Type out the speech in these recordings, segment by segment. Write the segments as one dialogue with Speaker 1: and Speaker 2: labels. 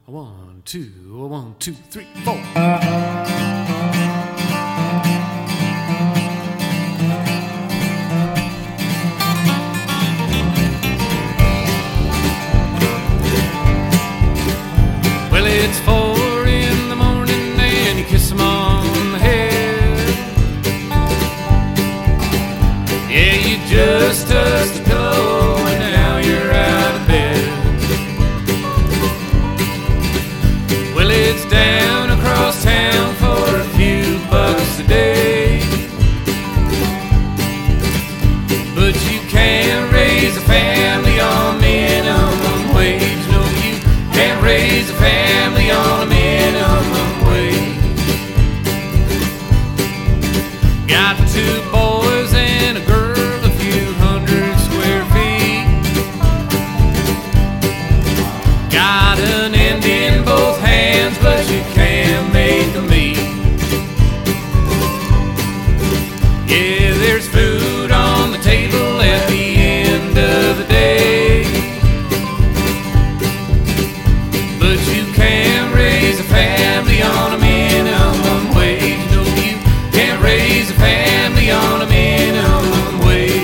Speaker 1: 1, 2, 1, 2, 3, 4. Well, it's 4 in the morning and you kiss them on the head. Yeah, you just touched the pillow and now you're out of bed. Well, it's down across town for a few bucks a day, but you can't raise a family on minimum wage. No, you can't raise a family on a minimum wage. Got 2 boys and a girl, a few hundred square feet. Got an end in both hands, but you can't make them meet. Yeah, there's food on the table at the end of the day, but you can't raise a family on a minimum wage. No, you can't raise a family on a minimum wage.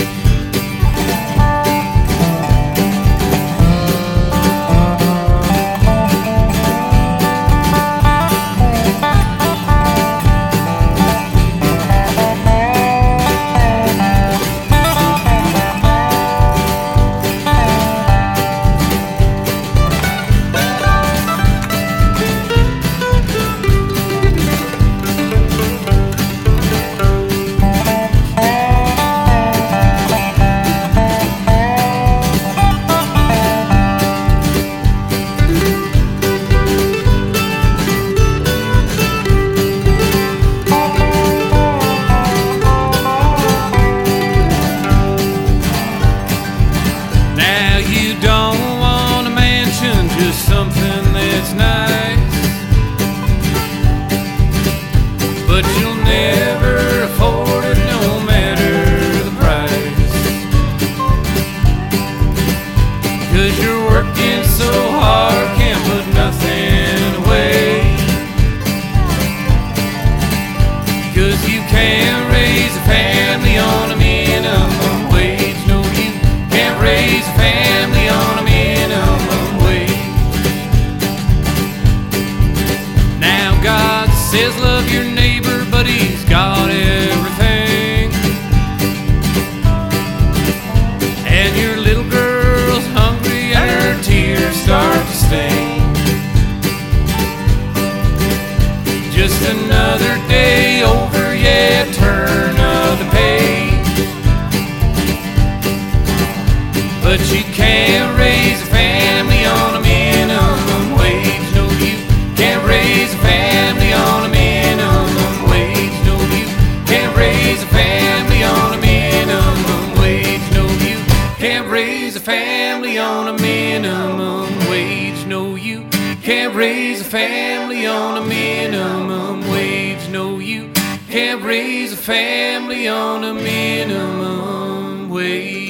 Speaker 1: Now you don't want a mansion, just something that's nice, but you'll never afford it no matter the price, 'cause you're working so hard, can't put nothing away, 'cause you can't raise a family on a minimum wage. No, you can't raise a family on a minimum wage. Now God says love your neighbor, but he's got everything, and your little girl's hungry and her tears start to sting. Just another day over, yeah, turn of the page, but you can't raise a family on a minimum wage. No, you can't raise a family on a minimum wage. No, you can't raise a family on a minimum wage. No, you can't raise a family on a minimum wage. No, you can't raise a family on a minimum wage. No, you can't raise a family on a minimum wage.